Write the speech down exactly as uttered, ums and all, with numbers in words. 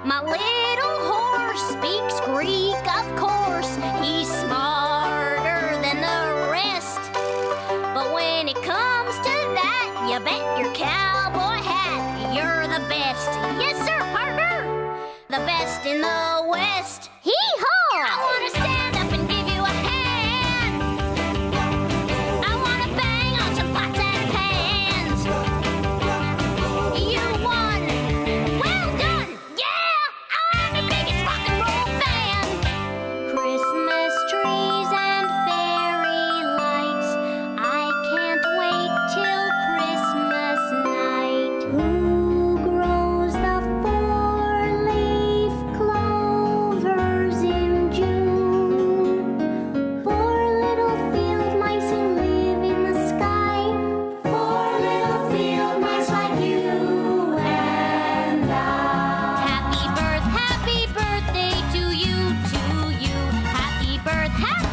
My little horse speaks Greek, of course. He's smarter than the rest. But when it comes to that, you bet your cowboy hat you're the best. Yes, sir, partner. The best in the West. Hee-haw! I want to stand up and give you a hand. I want to bang on some pots and pans. You won. Well done. Yeah, I'm the biggest rock and roll fan. Christmas trees and fairy lights. I can't wait till Christmas night. Who grows the four-leaf clovers in June? Four little field mice who live in the sky. Four little field mice like you and I. Happy birth, happy birthday to you, to you. Happy birth, happy